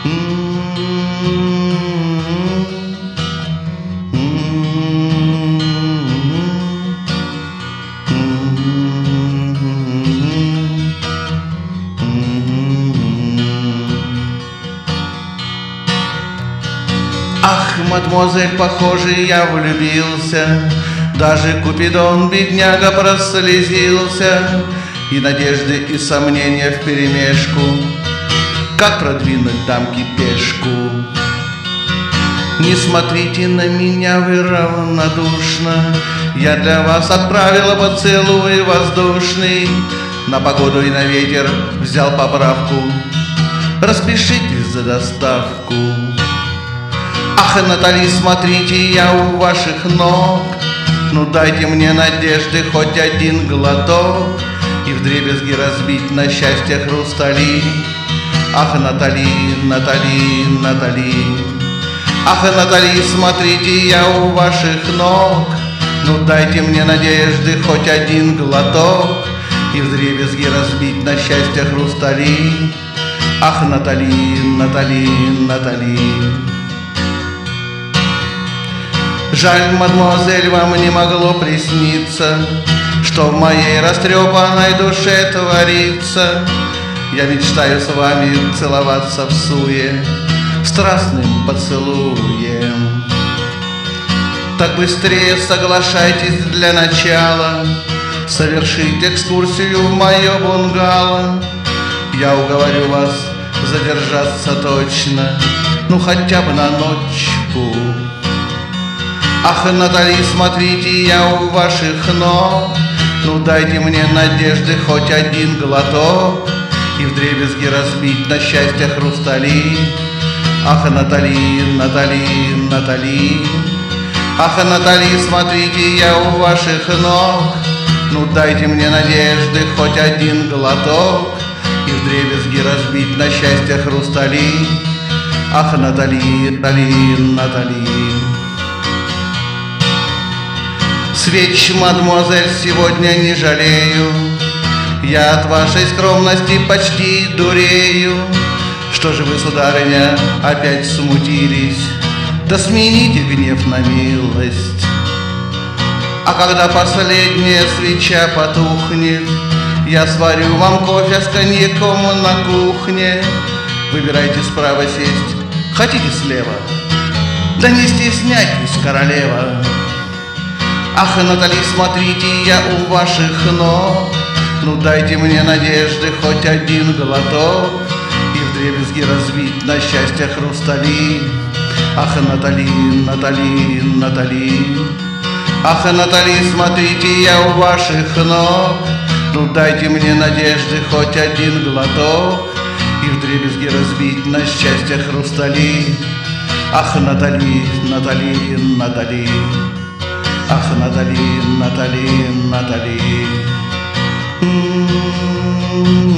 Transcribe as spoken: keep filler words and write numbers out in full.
Ах, мадемуазель, похоже, я влюбился, даже Купидон, бедняга, прослезился, и надежды, и сомнения вперемешку. Как продвинуть дамке пешку? Не смотрите на меня, вы равнодушно, я для вас отправила поцелуй воздушный, на погоду и на ветер взял поправку. Распишитесь за доставку. Ах, Натали, смотрите, я у ваших ног, ну дайте мне надежды хоть один глоток и вдребезги разбить на счастье хрустали. Ах, Натали, Натали, Натали. Ах, Натали, смотрите, я у ваших ног, ну дайте мне надежды хоть один глоток и вдребезги разбить на счастье хрустали. Ах, Натали, Натали, Натали. Жаль, мадемуазель, вам не могло присниться, что в моей растрепанной душе творится. Я мечтаю с вами целоваться в суе страстным поцелуем. Так быстрее соглашайтесь для начала совершить экскурсию в мое бунгало. Я уговорю вас задержаться точно, ну хотя бы на ночку. Ах, Натали, смотрите, я у ваших ног, ну дайте мне надежды хоть один глоток и вдребезги разбить на счастье хрустали. Ах, Натали, Натали, Натали. Ах, Натали, смотрите, я у ваших ног, ну дайте мне надежды хоть один глоток и вдребезги разбить на счастье хрустали. Ах, Натали, Натали, Натали. Свеч, мадемуазель, сегодня не жалею, я от вашей скромности почти дурею. Что же вы, сударыня, опять смутились? Да смените гнев на милость. А когда последняя свеча потухнет, я сварю вам кофе с коньяком на кухне. Выбирайте справа сесть, хотите слева, да не стесняйтесь, королева. Ах, Натали, смотрите, я у ваших ног, ну дайте мне надежды хоть один глоток и вдребезги разбить на счастье хрустали. Ах, Натали, Натали, Натали. Ах, Натали, смотрите, я у ваших ног, ну дайте мне надежды хоть один глоток и вдребезги разбить на счастье хрустали. Ах, Натали, Натали, Натали. Ах, Натали, Натали, Натали.